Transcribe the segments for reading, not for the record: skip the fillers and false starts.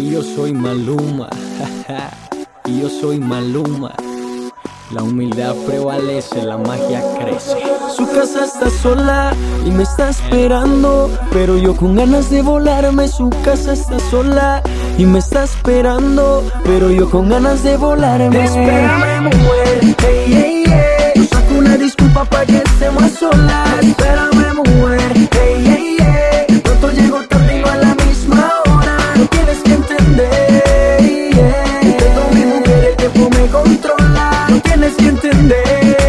Y yo soy Maluma, y yo soy Maluma. La humildad prevalece, la magia crece. Su casa está sola y me está esperando, pero yo con ganas de volarme. Su casa está sola y me está esperando, pero yo con ganas de volarme. Espérame, mujer, hey, hey, hey. Yo saco una disculpa para que estemos a solas. Espérame, mujer, hey, hey, hey. Pronto llego tarde y no a la misma hora. No tienes que entender, yeah. Tengo mi mujer, el tiempo me controla. No tienes que entender,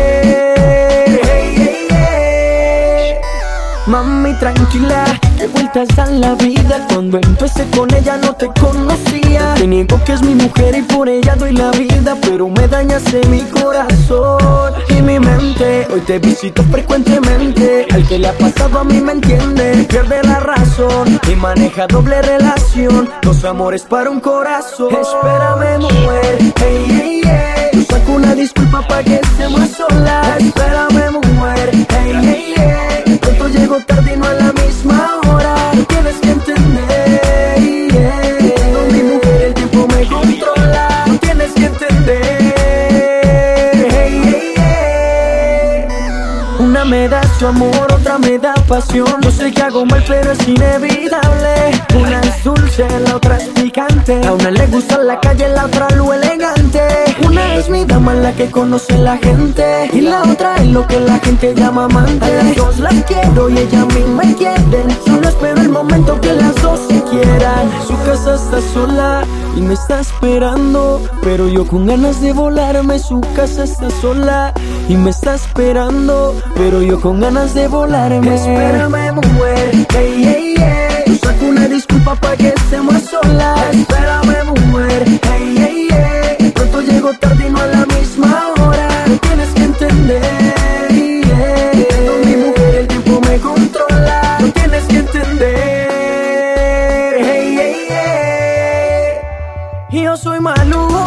hey, hey, hey. Mami, tranquila, que vueltas dan la vida. Cuando empecé con ella no te conocía. Te niego que es mi mujer y por ella doy la vida, pero me dañaste mi corazón y mi mente. Hoy te visito frecuentemente. Al que le ha pasado a mí me entiende. Pierde la razón y maneja doble relación. Dos amores para un corazón. Espérame, mujer, hey, hey, hey. Yo saco una disculpa para que estemos a solas. Espérame, mujer, hey, hey, hey. Pronto llego tarde y no a la misma hora. No tienes que entender, yeah. Tengo mi mujer, el tiempo me controla. No tienes que entender, hey, hey, hey. Una me da su amor, otra me da pasión. Yo sé que hago mal, pero es inevitable. Una es dulce, la otra es picante. A una le gusta la calle, la otra lo elegante. Una es mi dama, la que conoce la gente, y la otra es lo que la gente llama amante. A las dos las quiero y ellas a mí me quieren. Solo espero el momento que las dos se quieran. Su casa está sola y me está esperando, pero yo con ganas de volarme. Su casa está sola y me está esperando, pero yo con ganas de volarme. Espérame, mujer, hey, hey, hey. Yo saco una disculpa para que estemos a solas. Espérame, mujer, hey, hey, hey. Pronto llego tarde y no a la misma hora. No tienes que entender, yeah. Tengo mi mujer, el tiempo me controla. No tienes que entender, hey, hey, hey. Y yo soy Maluma.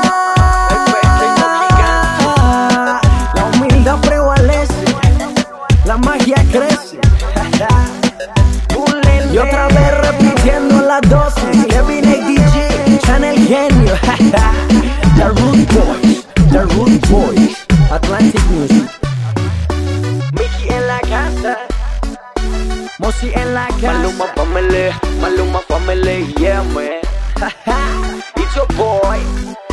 La humildad prevalece, la magia crece. Y otra vez repitiendo las dosis. Kevin ADG, Channel Genio. The Root Boys, Atlantic Music. Mickey en la casa, Mosi en la casa. Maluma family, yeah man. It's your boy.